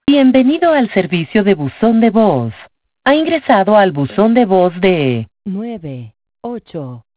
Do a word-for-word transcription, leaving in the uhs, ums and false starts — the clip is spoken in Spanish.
Bienvenido al servicio de buzón de voz. Ha ingresado al buzón de voz de nueve ocho